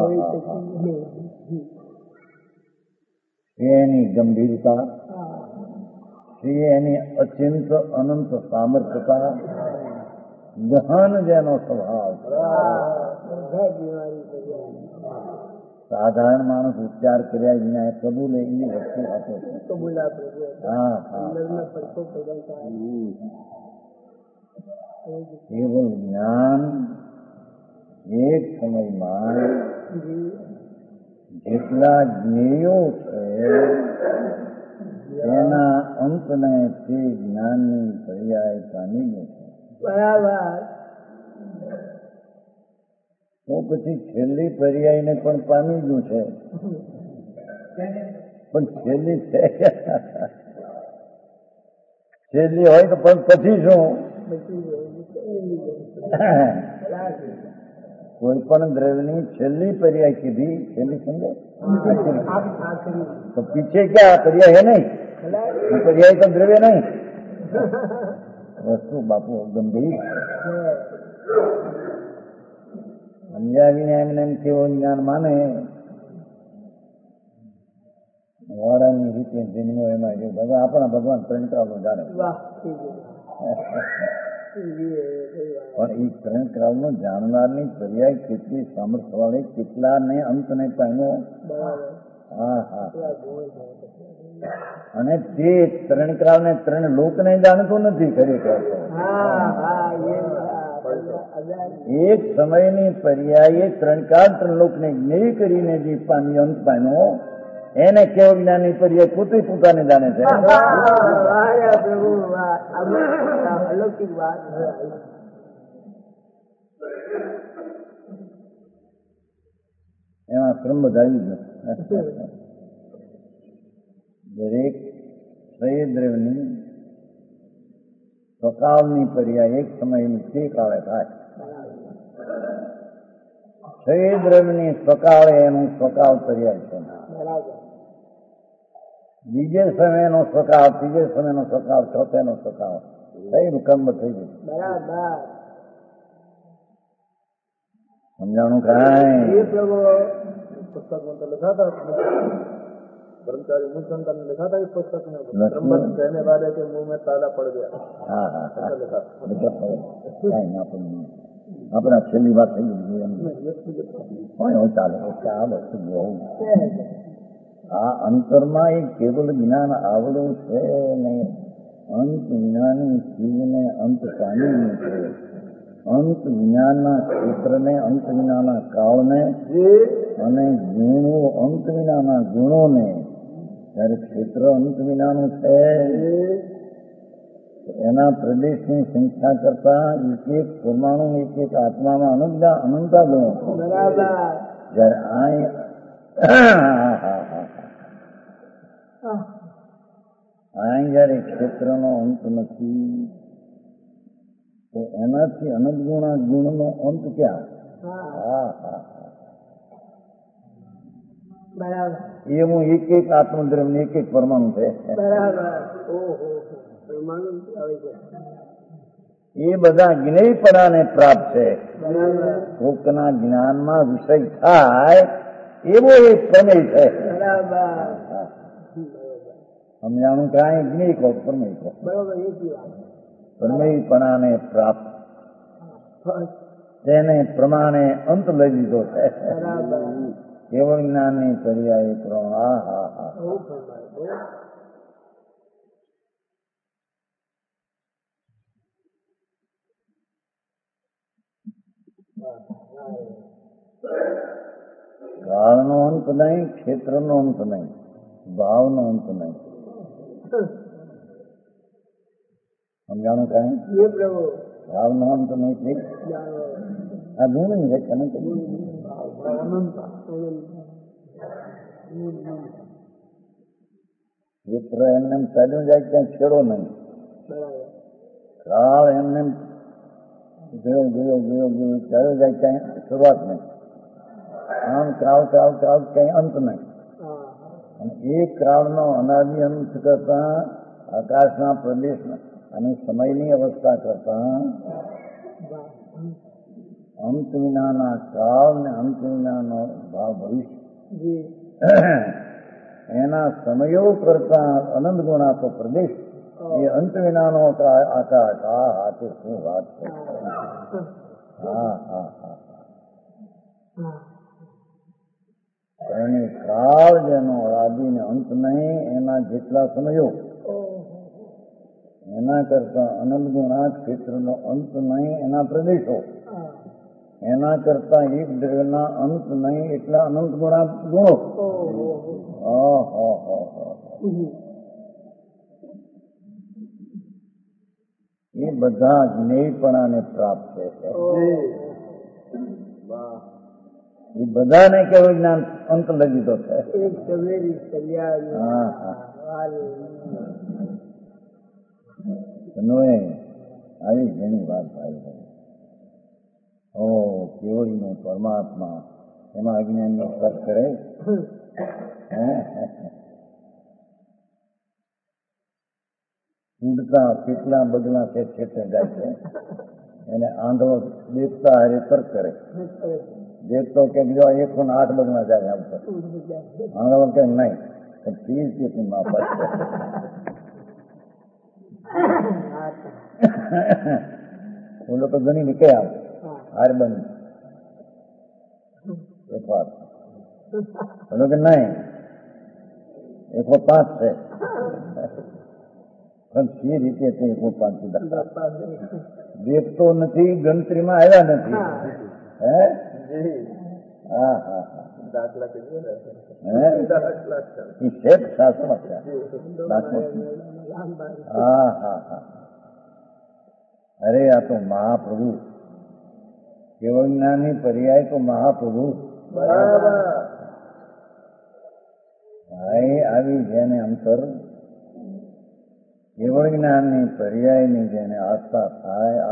છે. એની ગંભીરતા, એની અચિંત અનંત સામર્થ્યતા, ગહન જેનો સ્વભાવ. સાધારણ માણસ ઉચ્ચાર કર્યા વિના કબૂલે એ વસ્તુ આપે છે. હા હા, કેવળ જ્ઞાન એક સમયમાં જેટલા જ્ઞેયો છે એના અંતને તે જ્ઞાનની પર્યાય પામી ગયો છે. બરાબર. તો પછી છેલ્લી પર્યાયને પણ પામી ગયું છે. પણ છેલ્લી છે, છેલ્લી હોય તો પણ પછી શું? કોઈ પણ દ્રવ્યની છેલ્લી પર્યાય કીધી, છેલ્લી સમજે તો પીછે ક્યાં પર્યાય હે નહીં? પર્યાય તો દ્રવ્ય નહીં. વસ્તુ બાપુ ગંભીર સમજાવીને એમને એમ કેવું જ્ઞાન માને વાળાની રીતે જન્મો એમાં જે બધા આપણા ભગવાન ત્રણ જાણે. પણ એ ત્રણ કાળનો જાણનારની પર્યાય કેટલી સામર્થ્ય વાળી, કેટલા ને અંત ને પામ્યો. હા હા. અને તે ત્રણ કાળ ને ત્રણ લોકને જાણતો નથી ખરેખર. એક સમયની પર્યાય ત્રણ કાળ ત્રણ લોકને જ્ઞેય કરીને જે પામી અંત પામ્યો એને કેવળ જ્ઞાનની પર્યાય પોતે પોતાને જાણે છે. એમાં ક્રમ બધાવી ગયો. દરેક દ્રવ્યની સ્વકાળની પર્યાય એક સમયની તે કાળે થાય. દ્રવ્યની સ્વકાળે એનું સ્વકાળ પર્યાય છે. બીજે સમયનો સ્વકાળ, ત્રીજે સમયનો સ્વકાળ, ચોથેનો સ્વકાળ થઈ કર્મ થઈ ગયું. સમજાણું કાંઈ? પુસ્તકમાં તો લખાતા कर्मचारी मुझ संतान ने लिखा था इस पुस्तक में, ब्रह्मन कहने वाले के मुंह में ताला पड़ गया. हाँ हाँ, अपना छेल्ली बात થઈ ગઈ હોય ચાલે. આ વસ્તુ બહુ આ અંતરમાં એક કેવલ જ્ઞાન આવડું છે ને અંત વિનાની ચીજને અંત પામી છે. અંત વિનાના ક્ષેત્રને, અંત વિનાના કાળને અને ગુણો અંત વિનાના ગુણોને. જયારે ક્ષેત્ર અંત વિનાનું છે એના પ્રદેશની સંખ્યા કરતા એક એક પરમાણુ, એક એક આત્મામાં અનંતા ગુણો. જયારે આ જયારે ક્ષેત્રનો અંત નથી તો એનાથી અનંત ગુણા ગુણનો અંત ક્યાં? બરાબર એમાં એક એક આત્મદ્રવ્ય એક એક પરમાણુ છે. બરાબર ઓહો પરમાણુ આવે છે એ બધા જ્ઞેયપણાને પ્રાપ્ત છે. બરાબર કોકના જ્ઞાનમાં વિષય થાય એવો એક પ્રમેય છે. બરાબર સમજાણું કાંઈ જ્ઞેય કહો પ્રમેય કહો. બરાબર એ જ વાત પ્રમેયપણાને પ્રાપ્ત તેને પ્રમાણે અંત લઈ લીધો છે. બરાબર કેવળ જ્ઞાનની પર્યાય ત્રણ. હા હા હા બહુ ફરમાય બહુ કાળનો અંત નહીં, ક્ષેત્રનો અંત નહીં, ભાવનો અંત નહીં. સમજાણું કાંઈ? એ પ્રભુ ભાવનો અંત નહીં છે. જાણો આ ગુણની વ્યાખ્યા નહીં કરી. અનંત ક્ષેત્ર એમને એમ ચાલ્યું જાય ક્યાંય છેડો નહીં. બરાબર કાળ એમને એમ ગયો ચાલ્યો જાય ક્યાંય શરૂઆત નહીં. આમ ક્રાળ ક્યાંય અંત નહીં. હા અને એ ક્રાળનો અનાદિ અંત કરતા આકાશના પ્રદેશના અને સમયની અવસ્થા કરતા અંત વિનાના કાળ ને અંત વિનાનો ભાવ ભવિષ્ય જી એના સમયો કરતા અનંત ગુણાતો પ્રદેશ એ અંત વિનાનો આકાશ. હા હા તે શું વાત છે. હા હા હા એને કાળ જેનો આદિ ને અંત નહીં એના જેટલા સમયો એના કરતા અનંત ગુણા ક્ષેત્રનો અંત નહીં એના પ્રદેશો એના કરતા એક દ્રવ્યના અંત નહીં એટલા અનંત ગુણા ગુણો. એ બધા જ્ઞેયપણાને પ્રાપ્ત છે. એ બધાને કેવું જ્ઞાન અંત લઈ દીધો છે. એક સવેરી કલ્યાણ હા હા આવી ઘણી વાત ભાઈ. ઓ કેવળીનો પરમાત્મા એમાં અજ્ઞાનનો તર્ક કરે. ઉડતા કેટલા બગલા છે છેટે જાય છે એને આંધળો દેખતા હારે તર્ક કરે. દેખતો કે જો 108 બગલા જાય આમ પર આંધળો કે નહીં ચીજ કેટલી માપ છે. બોલો તો ગણી નીકળે આમ હાર બની એક વાત બોલો કે નહીં 105 છે પણ સી રીતે તે 105 દેખતો નથી ગણતરીમાં આવ્યા નથી. હે હા હા હા દાખલા કીધું ને એ શેઠ શાસ્ત્રમાં છે. હા હા હા અરે આ તો મહાપ્રભુ કેવળ જ્ઞાનની પર્યાય તો મહાપ્રભુ. બરાબર આવી જેને અંતર કેવળ જ્ઞાનની પર્યાયની જેને આસ્થા થાય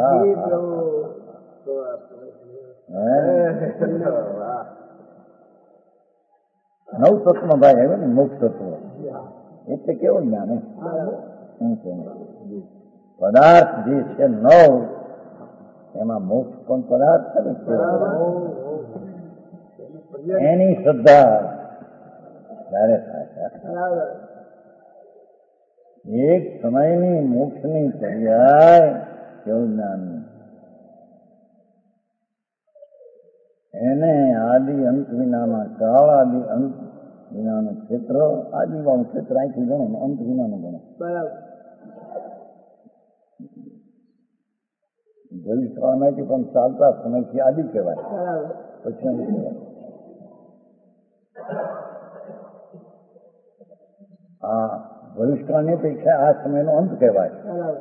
નવ તત્વ ભાઈ આવ્યો ને મોક્ષ તત્વ એટલે કેવું જ્ઞાન પદાર્થ જે છે નવ એમાં મોક્ષ પણ પદાર્થ છે ને એની શ્રદ્ધા ત્યારે થાય. એક સમયની મોક્ષની પર્યાય કેવું જ્ઞાન એને આદિ અંત વિનાના કાળ આદિ અંત વિનાનું ક્ષેત્ર આદિ વાળું ક્ષેત્ર અહીંથી ગણો અંત વિનાનું ગણો. ભવિષ્યવાળામાંથી પણ ચાલતા સમયથી આદિ કહેવાય પછી અંત કહેવાય. આ ભવિષ્યની અપેક્ષા આ સમયનો અંત કહેવાય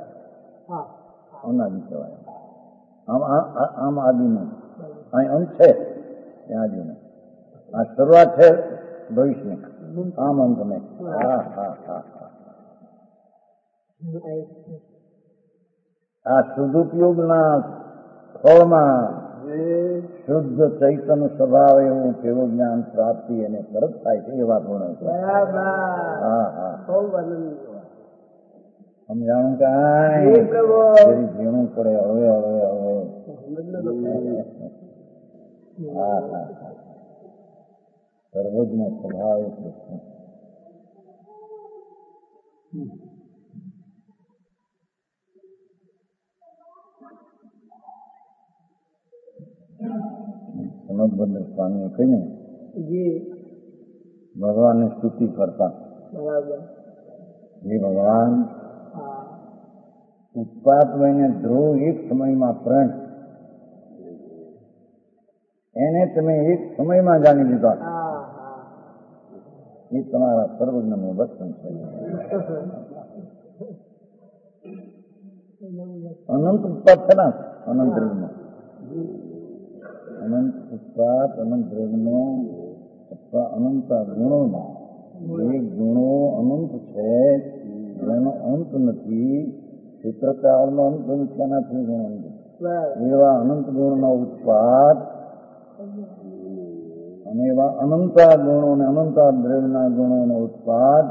અનાદિ કહેવાય. આમ આદિ નહીં અહીં અંત છે ત્યાં આદિ નહીં. આ શરૂઆત છે ભવિષ્યની આમ અંત નહીં. હા હા હા હા આ સદુપયોગના ફળમાં શુદ્ધ ચૈતન્ય સ્વભાવ એવું કેવું જ્ઞાન પ્રાપ્તિ એને તરત થાય છે એવા ગુણ છે. હા હા સમજાણું કાંઈ ઝીણું પડે હવે હવે હવે. હા હા સર્વજ્ઞ સ્વભાવ એટલે શું? સનદભદ્ર સ્વામીએ કહ્યું ભગવાનની સ્તુતિ કરતા, હે ભગવાન, ઉત્પાત લઈને ધ્રુવ એક સમયમાં પ્રણ એને તમે એક સમયમાં જાણી લીધા, એ તમારા સર્વજ્ઞનું દર્શન છે. અનંત ઉત્પાત છે ને, અનંત રેગનો અનંત ઉત્પાત, અનંત રેગનો અથવા અનંત ગુણોનો, એ ગુણો અનંત છે એનો અંત નથી. ચિત્રકારનો અંત નથી, એનાથી ગુણ અંત. એવા અનંત ગુણનો ઉત્પાદ અને એવા અનંતા ગુણો ને અનંતા દ્રવ્યના ગુણોનો ઉત્પાદ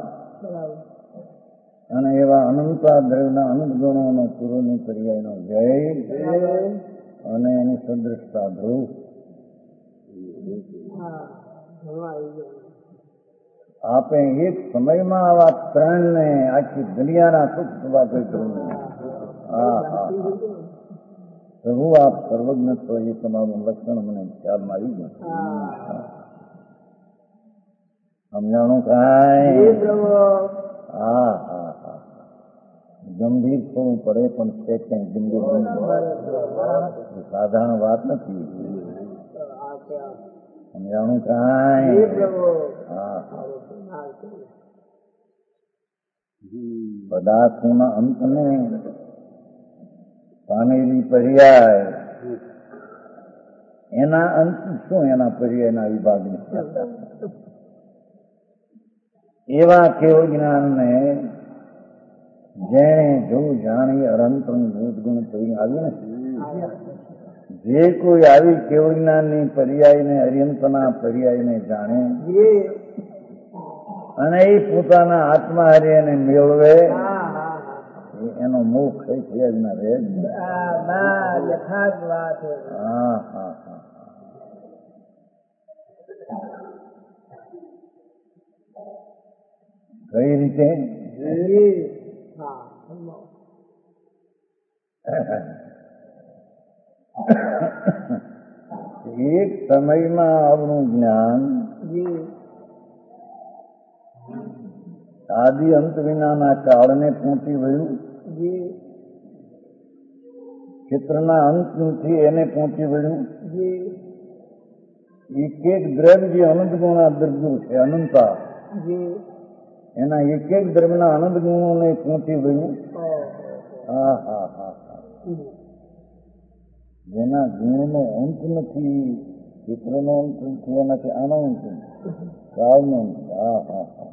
અને એવા અનંતા દ્રવ્યના અનંત ગુણોનો પૂર્વની પર્યાયનો જય અને એની સદૃશતા ધ્રુવ. આપે એક સમયમાં આવા ત્રણને આખી દુનિયાના સુખ થવા કહ્યું. હા હા પ્રભુ આપ સર્વજ્ઞ છો એ તમારું લક્ષણ મને ખ્યાલમાં આવી ગયું. સમજાણું કાંઈ? હા હા હા ગંભીર થવું પડે પણ છે કંઈ ગંભીર સાધારણ વાત નથી. સમજાણું કાંઈ? હા પદાર્થોના અંતને પામેલી પર્યાય એના અંત શું? એના પર્યાયના વિભાગની એવા કેવું જ્ઞાનને જેણે જો જાણી અનંતનું ગુણ થઈ આવ્યું ને, જે કોઈ આવી કેવું જ્ઞાનની પર્યાયને અર્યંતના પર્યાયને જાણે અને એ પોતાના આત્મા હારે મેળવે એનો મોક્ષ થઈ થયા રહે. હા હા હા કઈ રીતે? એક સમયમાં આવનું જ્ઞાન આદિ અંત વિનાના કાળને પહોંચી વળ્યું, ચિત્રના અંત નથી એને પહોંચી વળ્યું. એક એક દ્રવ્ય જે અનંત ગુણા દ્રવ્યો છે અનંતા, એના એક એક દ્રવ્યના અનંત ગુણોને પહોંચી વળ્યું. હા હા હા જેના ગુણનો અંત નથી, ચિત્રનો અંત નથી, એનાથી આનો અંત કાળનો અંત. હા હા હા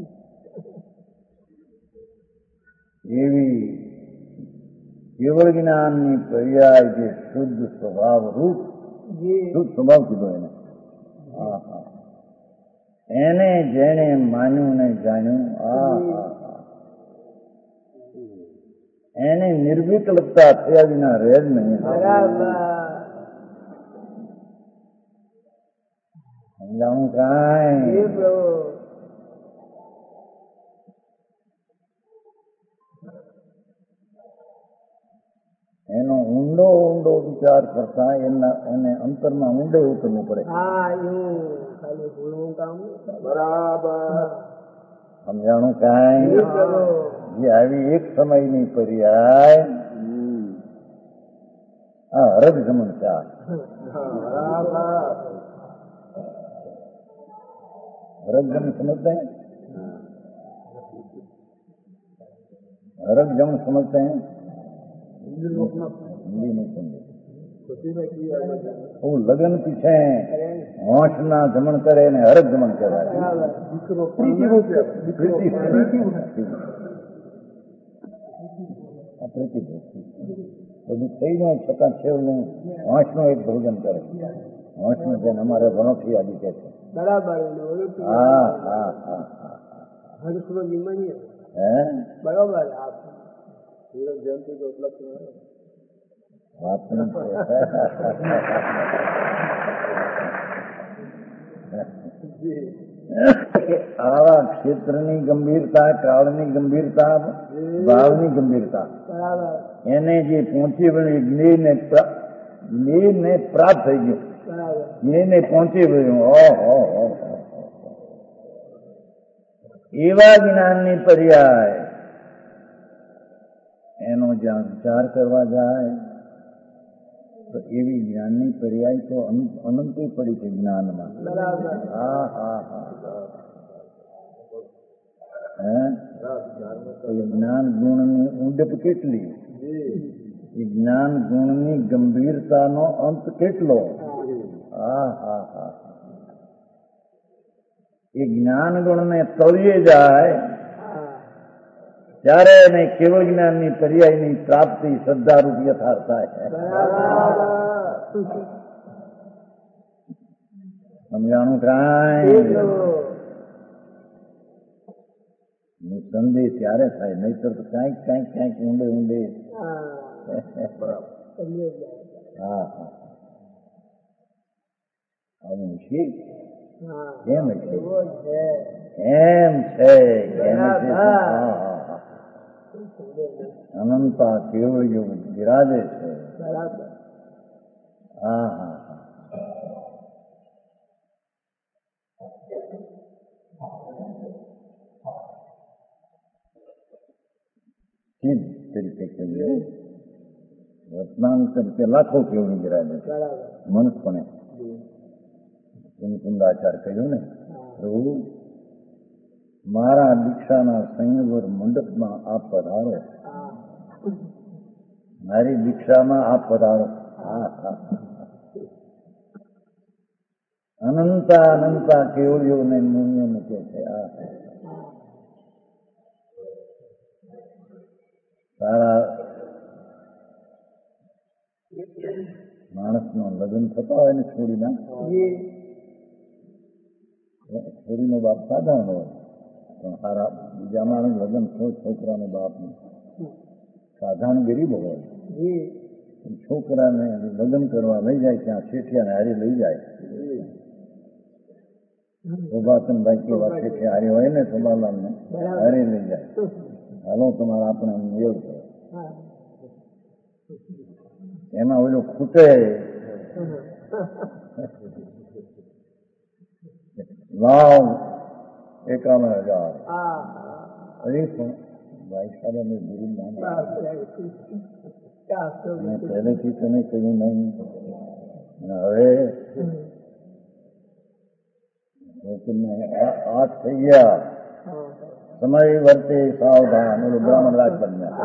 એવી કેવળ જ્ઞાનની પર્યાય જે શુદ્ધ સ્વભાવ રૂપ, શુદ્ધ સ્વભાવ કીધો એને. હા હા એને જેણે માન્યું ને જાણ્યું, હા હા એને નિર્વિકલ્પતા થયા વિના રહે જ નહીં. સમજાવું કાંઈ? એનો ઊંડો ઊંડો વિચાર કરતા એને અંતરમાં ઊંડે ઉતરવું પડે. બરાબર સમજાણું કાંઈ? જે આવી એક સમયની પર્યાય હરજ ગમન ચાર हरक जम समझते हैं, हरक जम समझते हैं, हिंदी नहीं समझे। वो लगन पीछे होश ना जमन करे ने हरक जमन कहेवाय। प्रीति બધું થઈ જાય છતાં છેવનું હોંશનું એક ભોજન કરે. હોંશનું છે અમારે વનોથી આદિ કે છે. બરાબર હા હા હા હા હર્ષનો નિમણીય હે બરોબર આપ હીરો જયંતિ તો ઉપલબ્ધ વાત નહીં છે. આવા ક્ષેત્રની ગંભીરતા, કાળની ગંભીરતા, ભાવની ગંભીરતા એને જે પહોંચી વળ્યું જ્ઞેયને પ્રાપ્ત થઈ ગયું. જ્ઞેયને પહોંચી વળ્યું એવા જ્ઞાનની પર્યાય એનો જ્યાં વિચાર કરવા જાય તો એવી જ્ઞાનની પર્યાય તો અનંત પડી છે જ્ઞાનમાં. હા હા હા જ્ઞાન ગુણની ઊંડપ કેટલી, એ જ્ઞાન ગુણની ગંભીરતાનો અંત કેટલો. હા હા હા એ જ્ઞાન ગુણને તળિયે જાય ત્યારે એને કેવળ જ્ઞાનની પર્યાયની પ્રાપ્તિ શ્રદ્ધારૂપ યથાર્થ થાય. સમજાણું કાંઈ નિસંદેહ ત્યારે થાય, નહીતર તો ક્યાંક ક્યાંક ક્યાંક ઊંડે ઊંડે. હા હા આવું છે. કેમ છે એમ છે અનંતા કેવળ એવું બિરાજે છે. હા હા ચીજ તરીકે કહીએ, વર્તમાન તરીકે લાખો કેવડી બિરાજે છે મનુષ્યપણે. કુંદાચાર કહ્યું ને, પ્રભુ મારા દીક્ષાના સંયવર મંડપમાં આપ પધારો, મારી દીક્ષામાં આપ પધારો. અનંતા અનંતા કેવળીઓને મુનિઓ મૂકે છે. સારા માણસનો લગ્ન થતા હોય ને છોડીના, છોડીનો બાપ સાધારણ હોય પણ સારા બીજા માણસ લગ્ન છોકરાનો બાપનું સાધારણ ગરીબ હોય. છોકરાને લગ્ન કરવા લઈ જાય ત્યાં શેઠિયાને હારી લઈ જાય. શોભાચંદભાઈ કેવા શેઠિયા હારી હોય ને શોભાલાલને હારી લઈ જાય. હાલો તમારે આપણે એવું છે એમાં ઓલું ખૂટે લાવ 51,000 અરે પણ ભાઈ સાહેબ અમે ગુરુ નામ પહેલેથી તને કહ્યું નહીં. હવે 8 થઈ ગયા. સમય વર્તે સાવધાન. ઓલું બ્રાહ્મણ રાજપદના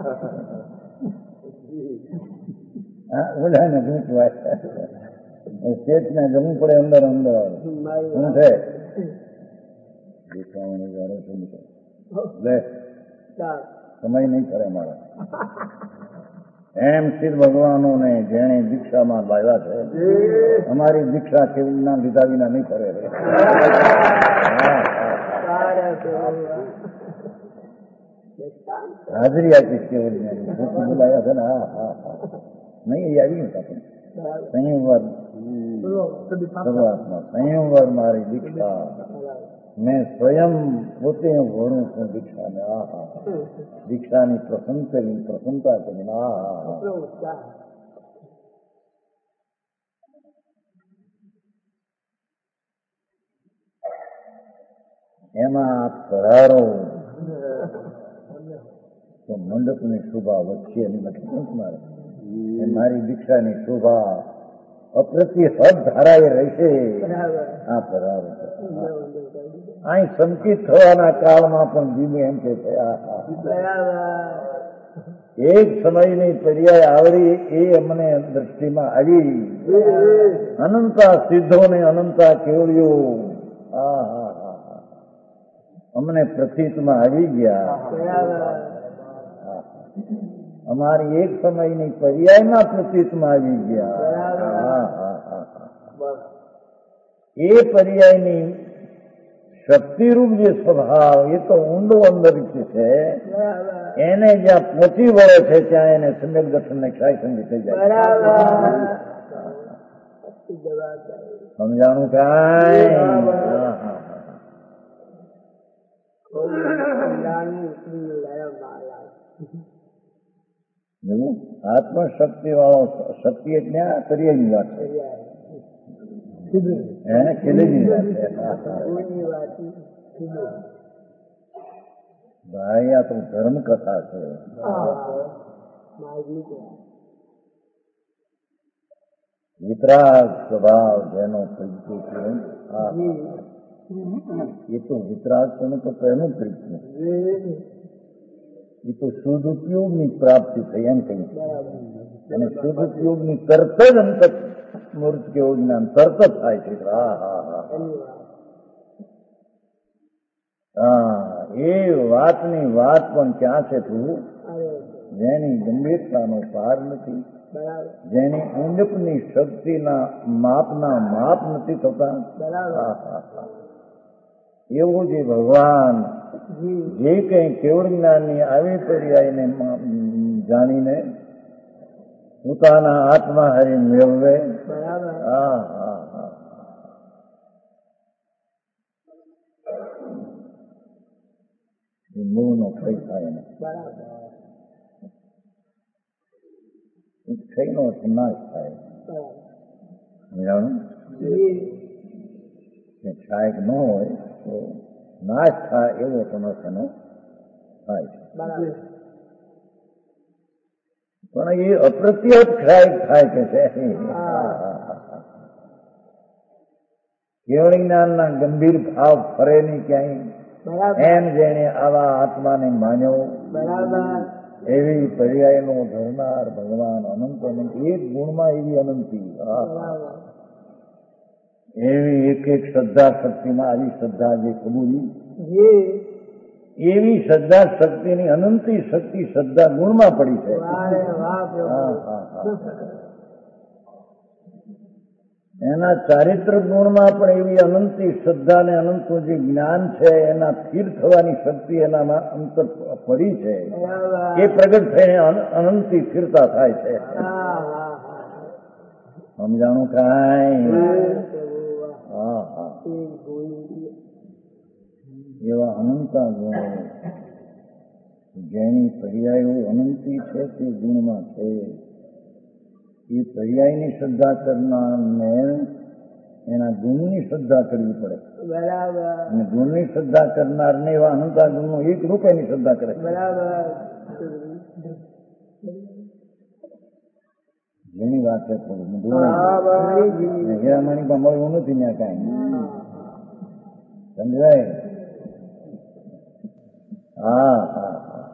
ઓલાને ગૂંચવાય, શેઠને જમવું પડે અંદર અંદર ગૂંઠે દેખાવાની જાણે લે સમય નહીં કરે મારા. એમ સ્થિર ભગવાનોને જેણે દીક્ષામાં લાવ્યા છે, અમારી દીક્ષા કેવી ના લીધા વિના નહીં કરે. હાજરી આપીશ કેવળ બોલાયા છે ને. હા હા હા નહીં એ આવી ગયું આપણે સંયમવાર શરૂઆતમાં સંયમવાર મારી દીક્ષા મેં સ્વયં પોતે ભણું છું દીક્ષાને. હા હા દીક્ષાની પ્રસન્નતા કરીને. હા હા હા એમાં આપ પધારો તો મંડપની શોભા વધશે. એની મતલબ મારે મારી દીક્ષાની શોભા અપ્રતિહદ ધારાએ રહેશે. આ પધારો અહીં સંકિત થવાના કાળમાં પણ જીવે એમ કે છે એક સમયની પર્યાય આવડી એ અમને દ્રષ્ટિમાં આવી. અનંતા સિદ્ધો ને અનંતા કેવળીઓ હા હા હા અમને પ્રતીતમાં આવી ગયા. અમારી એક સમયની પર્યાયના પ્રતીતમાં આવી ગયા. એ પર્યાયની શક્તિરૂપ જે સ્વભાવ એ તો ઊંડો અંદર છે, એને જ્યાં પહોંચી વળે છે ત્યાં એને સમ્યક દર્શન ને ક્ષય સંગીત થઈ જાય. સમજાણું કાંઈ? આત્મશક્તિ વાળો શક્તિ એટલે પર્યાયની વાત છે, એને ખેલેની વાત છે. ભાઈ આ તો ધર્મ કથા છે. વિતરાગ સ્વભાવ જેનો પ્રગતિ છે એ તો વિતરાગ તો પહેલું પ્રગતિ, એ તો શુદ્ધ ઉપયોગની પ્રાપ્તિ થઈ એમ કહ્યું. અને શુદ્ધ ઉપયોગની તરત જ અંત મૂર્ત કેવું જ્ઞાન તરત જ થાય છે. એ વાતની વાત પણ ક્યાં છે તું, જેની ગંભીરતાનો પાર નથી, જેની ઊંડપની શક્તિના માપના માપ નથી થતા. એવું જે ભગવાન જે કઈ કેવળ જ્ઞાનની આવી પર્યાયને જાણીને પોતાના આત્મા હરી મેળવે. મોહનો ક્ષય થાય ને ક્ષયનો નાશ થાય. ક્ષાયક ન હોય તો નાશ થાય એવો સમસ્યાનો થાય છે. પણ એ અપ્રત્યત ક્ષાયક થાય કે છે. કેવળ જ્ઞાનના ગંભીર ભાવ ફરે નહીં ક્યાંય. એમ જેને આવા આત્માને માન્યો એવી પર્યાયનો ધરનાર ભગવાન અનંત અનંત એક ગુણમાં એવી અનંતી, એવી એક એક શ્રદ્ધા શક્તિમાં આવી શ્રદ્ધા જે કબૂલી, એવી શ્રદ્ધા શક્તિની અનંતી શક્તિ શ્રદ્ધા ગુણમાં પડી છે. એના ચારિત્ર ગુણમાં પણ એવી અનંતી શ્રદ્ધા ને અનંતનું જે જ્ઞાન છે એના સ્થિર થવાની શક્તિ એનામાં અંતર પડી છે. એ પ્રગટ થઈને અનંતી સ્થિરતા થાય છે. સમજાણું કાંઈ? એવા અનંતા ગુણો જેની પર્યાયો અનંતી છે તે ગુણમાં છે. એ પર્યાયની શ્રદ્ધા કરનારને એના ગુણની શ્રદ્ધા કરવી પડે. અને ગુણની શ્રદ્ધા કરનારને એવા અનંતા ગુણનો એક રૂપ એની શ્રદ્ધા કરે. જેની વાત છે હીરામણી પણ મળવું નથી ત્યાં કાંઈ. સમજાય? હા હા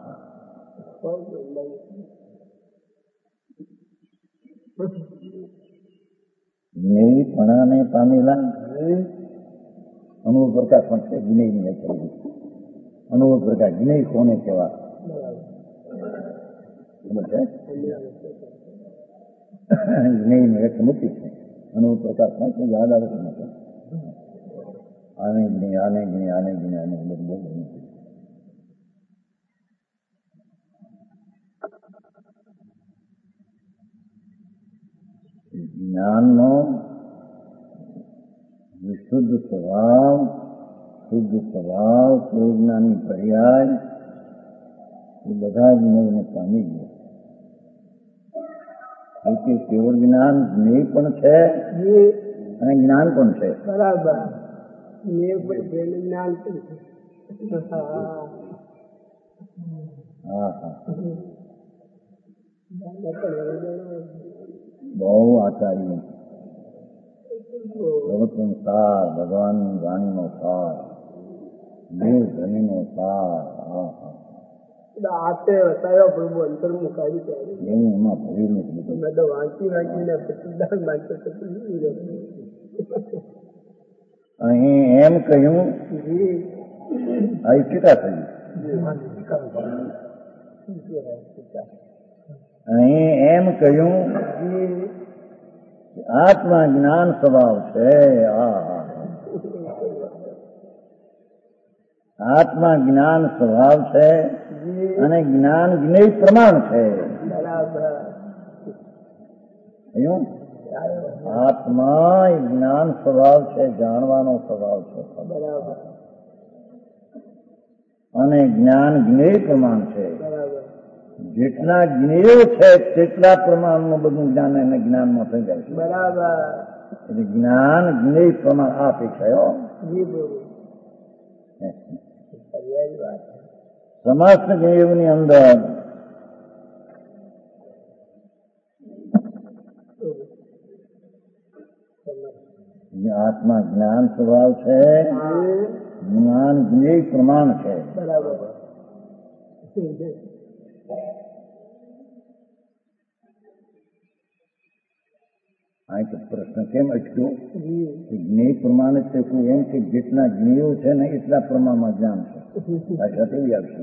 જ્ઞેયપણાને પામેલા અનુભવ પ્રકાશ પણ છે. જ્ઞેયની કરી અનુભવ પ્રકાશ જ્ઞેય કોને કહેવા ખબર છે? જ્ઞેયની વ્યાખ્યા મૂકી છે. અનુભવ પ્રકાશમાં શું યાદ આવે છે? આને જ્ઞેય આને જ્ઞેય આને જ્ઞેય આને બધું જ્ઞાનનો વિશુદ્ધ સ્વભાવ, શુદ્ધ સ્વભાવ, પ્રજ્ઞાની પર્યાય એ બધા જ જ્ઞેયને પામી ગયા. એટલે કેવળ જ્ઞાન જ્ઞેય પણ છે અને જ્ઞાન પણ છે. બરાબર. જ્ઞાન પણ છે. હા હા બહુ આચાર્ય જગતનો સાર, ભગવાનની વાણીનો સાર, દેવ ધણીનો સાર. આતે બતાવ્યો પ્રભુ અંતર્મુખ આવી એવું એમાં ભર્યું નથી. મેં તો વાંચીને અહીં એમ કહ્યું આ ટીકા થઈ. અહીં એમ કહ્યું આત્મા જ્ઞાન સ્વભાવ છે. આત્મા જ્ઞાન સ્વભાવ છે અને જ્ઞાન જ્ઞેય પ્રમાણ છે. આત્મા એ જ્ઞાન સ્વભાવ છે, જાણવાનો સ્વભાવ છે અને જ્ઞાન જ્ઞેય પ્રમાણ છે. જેટલા જ્ઞેયો છે તેટલા પ્રમાણનું બધું જ્ઞાન એને જ્ઞાનમાં થઈ જાય છે. એટલે જ્ઞાન જ્ઞેય પ્રમાણ આ અપેક્ષા સમસ્ત જ્ઞેયની અંદર આત્મા જ્ઞાન સ્વભાવ છે, જ્ઞાન જ્ઞેય પ્રમાણ છે. આ તો પ્રશ્ન કેમ અટક્યો? જ્ઞેય પ્રમાણ એટલે કોઈ એમ કે જેટલા જ્ઞેયો છે ને એટલા પ્રમાણમાં જ્ઞાન છે. ભાષા કેવી આવશે?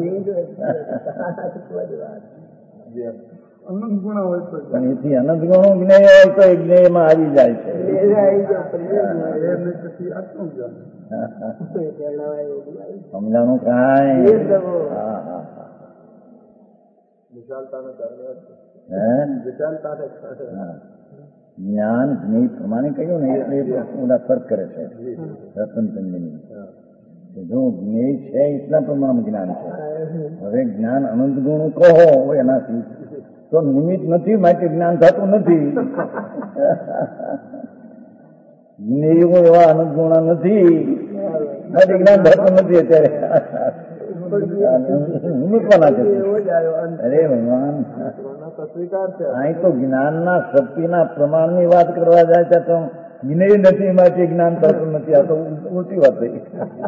પણ એથી અનંત ગણો જ્ઞેય હોય તો એ જ્ઞેયમાં આવી જાય છે. સમજાણું કાંઈ? જ્ઞાન જ્ઞેય પ્રમાણે કહ્યું ને એટલે બધા ફર્ક કરે છે. રતનચંદની જો જ્ઞેય છે એટલા પ્રમાણમાં જ્ઞાન છે. હવે જ્ઞાન અનંત ગુણું કહો એનાથી તો નિમિત્ત નથી માટે જ્ઞાન થતું નથી. જ્ઞેયો એવા અનંત ગુણા નથી માટે જ્ઞાન થતું નથી. અત્યારે નિમિત્તવાના છે. અરે ભગવાન, અહીં તો જ્ઞાનના શક્તિના પ્રમાણની વાત કરવા જાય તો જ્ઞેય નથી માટે જ્ઞાન થતું નથી. આ તો ઉલટી વાત થઈ.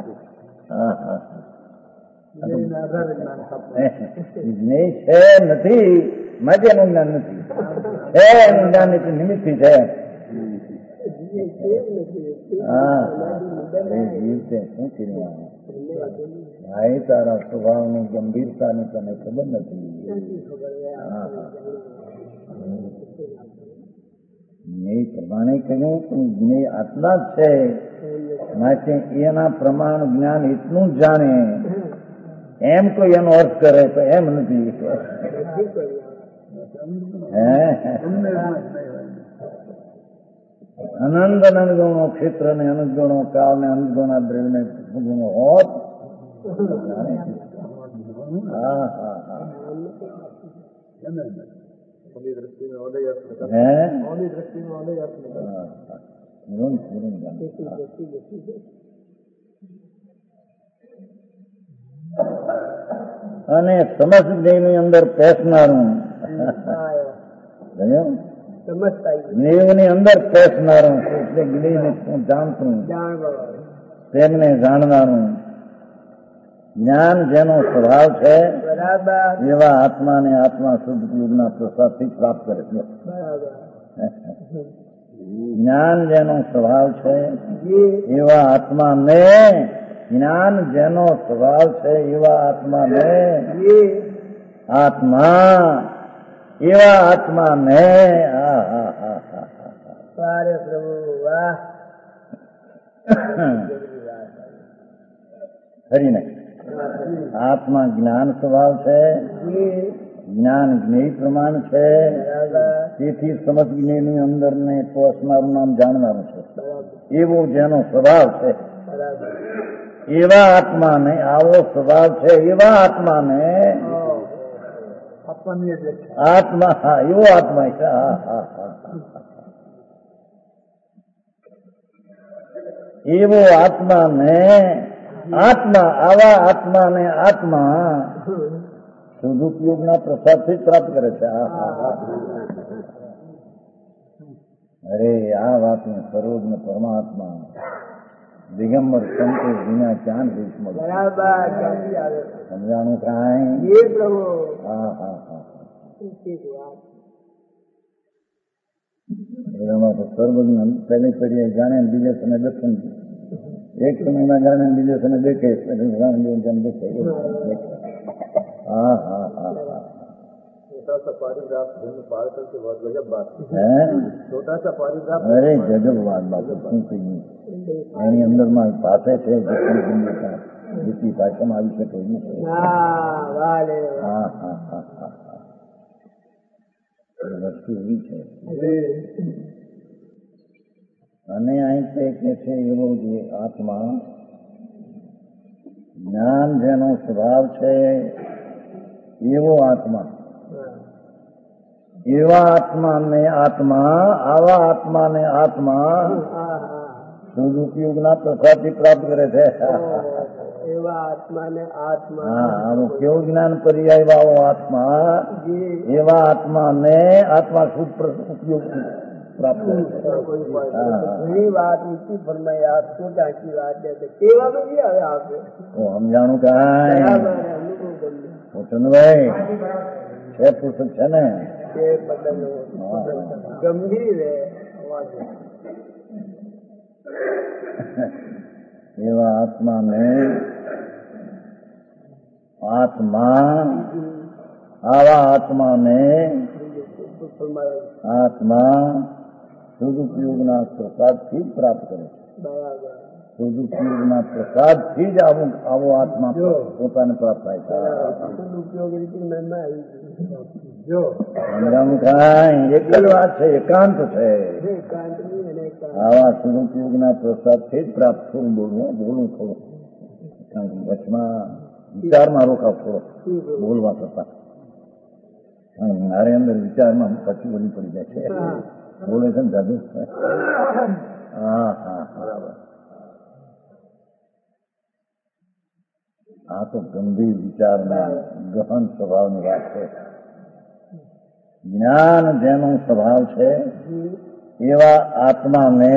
જ્ઞેય છે નથી માટે એનું જ્ઞાન નથી. છે એનું જ્ઞાન એટલે નિમિત્તથી છે. જીવ છે શું કર્યું? ભાઈ તારા સ્વભાવની ગંભીરતાની તને ખબર નથી. જ્ઞેય પ્રમાણે કહ્યું પણ જ્ઞેય આટલા જ છે માટે એના પ્રમાણ જ્ઞાન એટલું જ જાણે એમ કોઈ એનો અર્થ કરે તો એમ નથી. અનંત અનંત ગણો ક્ષેત્ર ને અનંત ગણો કાળ ને અનંત ગણો દ્રવ્ય ને ગુણો હોત. અને સમસ્ત દેહની અંદર પેસનારું જ્ઞેયની અંદર પેસનારું એટલે જ્ઞેયને જાણતું તેમને જાણનારું જ્ઞાન જેનો સ્વભાવ છે એવા આત્માને આત્મા શુદ્ધ યોગના પ્રસાદથી પ્રાપ્ત કરે છે. જ્ઞાન જેનો સ્વભાવ છે એવા આત્માને જ્ઞાન જેનો સ્વભાવ છે એવા આત્માને આત્મા એવા આત્માને ફરીને આત્મા જ્ઞાન સ્વભાવ છે, જ્ઞાન જ્ઞેય પ્રમાણ છે. તેથી સમસ્ત જ્ઞેયની અંદર ને પોષનારું નામ જાણવાનું છે. એવો જેનો સ્વભાવ છે એવા આત્માને, આવો સ્વભાવ છે એવા આત્માને આત્મા, હા એવો આત્મા છે. એવો આત્માને આત્મા, આવા આત્માને આત્મા સદુપયોગના પ્રસાદથી પ્રાપ્ત કરે છે. અરે આ વાતને સરોજ ને પરમાત્મા દિગંબર સંતો વિના ક્યાં દેશ મળે? સમજાણું કાંઈ? એમાં તો સર્વજ્ઞ પહેલી ફરી જાણે બીજા સમય દર્શન, એક સમયમાં જાણે બીજા સમય દેખે દેખે. छोटा सा पारिग्राफ जन्म पार करके बहुत गजब बात है। छोटा सा पारिग्राफ अरे गजब बात बापू શું કહીએ એની અંદરમાં ભાષા છે જેટલી ભાષામાં આવી શકે એવી છે. હા હા હા હા હા એ વસ્તુ એવી છે. અને અહીં તે કે છે એવો જે આત્મા જ્ઞાન જેનો સ્વભાવ છે એવો આત્મા એવા આત્માને આત્મા આવા આત્માને આત્મા સદુપયોગના પ્રસાદથી પ્રાપ્ત કરે છે. એવા આત્માને આત્મા હા આનું કેવું જ્ઞાન પર્યાય વાળો આત્મા એવા આત્માને આત્મા શુદ્ધ ઉપયોગ પ્રાપ્ત કરે છે. ઘણી વાત ઊંચી ફરમાઈ આપ શું ટાંકી વાત કેવા બધી આવે આપે તો સમજાણું કાંઈ ચંદભાઈ છે પુસ્તક છે ને ગંભીર એવા આત્માને આત્મા આવા આત્માને આત્મા સદુપયોગના પ્રસાદથી જ પ્રાપ્ત કરે છે. સદુપયોગના પ્રસાદથી જ આવો આત્મા પોતાને પ્રાપ્ત થાય છે. સદુપયોગ રીતે એક જ વાત છે, એકાંત છે. આવા સદુપયોગના પ્રસાદથી જ પ્રાપ્ત થોડું બોલવું થોડું વચમાં વિચારમાં રોકાવ થોડો બોલવા કરતા મારે અંદર વિચારમાં પછી બોલી પડી જાય છે. બોલે છે ને દાદુ. હા હા બરાબર. આ તો ગંભીર વિચારના ગહન સ્વભાવની વાત છે. જ્ઞાન જેનો સ્વભાવ છે એવા આત્માને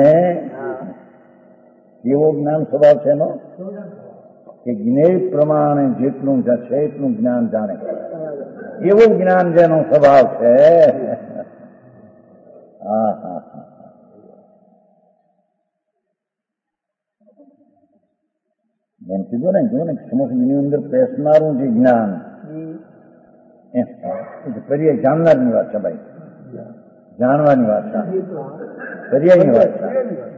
કેવો જ્ઞાન સ્વભાવ છે એનો કે જ્ઞેય પ્રમાણે જેટલું છે એટલું જ્ઞાન જાણે એવું જ્ઞાન જેનો સ્વભાવ છે. હા હા હા એમ કીધું ને જો ને સમસ્યાની અંદર પેસનારું જે જ્ઞાન કરીએ જાણનારની વાત છે ભાઈ. જાણવાની વાત છે. પર્યાયની વાત છે.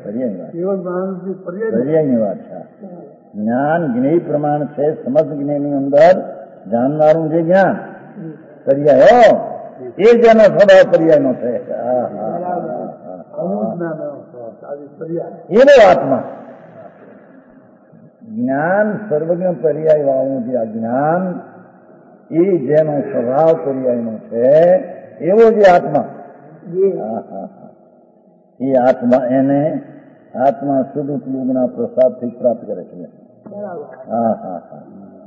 પર્યાયની વાત છે. જ્ઞાન જ્ઞેય પ્રમાણ છે. સમસ્ત જ્ઞાનની અંદર જાણનારું જે જ્ઞાન પર્યાય એ જેનો સ્વભાવ પર્યાયનો છે. એવો આત્મા જ્ઞાન સર્વજ્ઞ પર્યાય વાળું જે આ જ્ઞાન એ જેનો સ્વભાવ પર્યાયનો છે એવો જે આત્મા એ આત્મા એને આત્મા સદુપયોગના પ્રસાદથી પ્રાપ્ત કરે છે. હા હા હા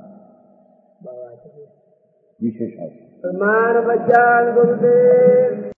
વિશેષ પ્રમાણ બચાન ગુરુદેવ